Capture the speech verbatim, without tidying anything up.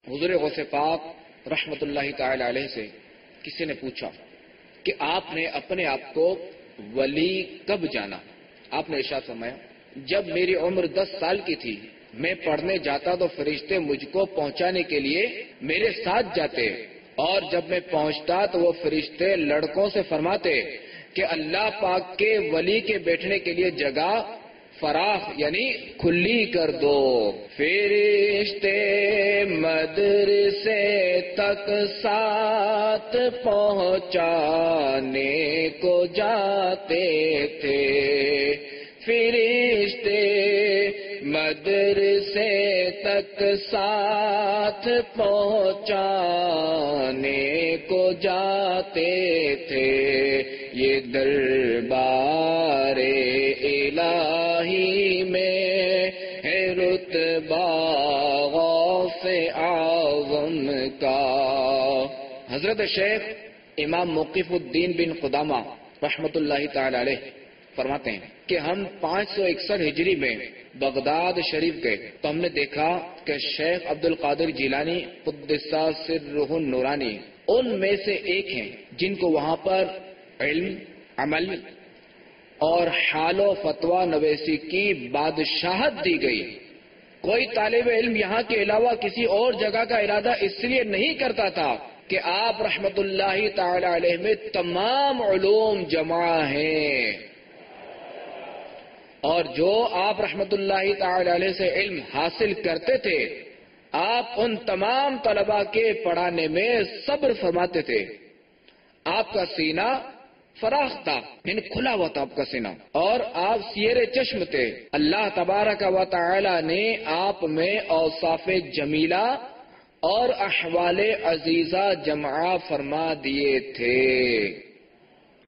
حضور غوث پاک رحمت اللہ تعالی علیہ سے کسی نے پوچھا کہ آپ نے اپنے آپ کو ولی کب جانا؟ آپ نے ارشاد فرمایا جب میری عمر دس سال کی تھی میں پڑھنے جاتا تو فرشتے مجھ کو پہنچانے کے لیے میرے ساتھ جاتے، اور جب میں پہنچتا تو وہ فرشتے لڑکوں سے فرماتے کہ اللہ پاک کے ولی کے بیٹھنے کے لیے جگہ فراخ یعنی کھلی کر دو۔ فرشتے مدرسے تک ساتھ پہنچانے کو جاتے تھے، فرشتے مدرسے تک ساتھ پہنچانے کو جاتے تھے، یہ دربار الہی میں ہے رتبہ غوث اعظم کا۔ حضرت شیخ امام موقف الدین بن قدامہ رحمت اللہ تعالی علیہ فرماتے ہیں کہ ہم پانچ سو اکسٹھ ہجری میں بغداد شریف گئے تو ہم نے دیکھا کہ شیخ عبد القادر جیلانی قدس سرہ النورانی ان میں سے ایک ہیں جن کو وہاں پر علم، عمل اور حال و فتویٰ نویسی کی بادشاہت دی گئی۔ کوئی طالب علم یہاں کے علاوہ کسی اور جگہ کا ارادہ اس لیے نہیں کرتا تھا کہ آپ رحمت اللہ تعالی علیہ میں تمام علوم جمع ہیں، اور جو آپ رحمت اللہ تعالی علیہ سے علم حاصل کرتے تھے آپ ان تمام طلباء کے پڑھانے میں صبر فرماتے تھے۔ آپ کا سینہ فراخ تھا، یعنی کھلا ہوا تھا آپ کا سینہ، اور آپ سیر چشم تھے۔ اللہ تبارک و تعالی نے آپ میں اوصاف جمیلہ اور احوال عزیزہ جمع فرما دیے تھے۔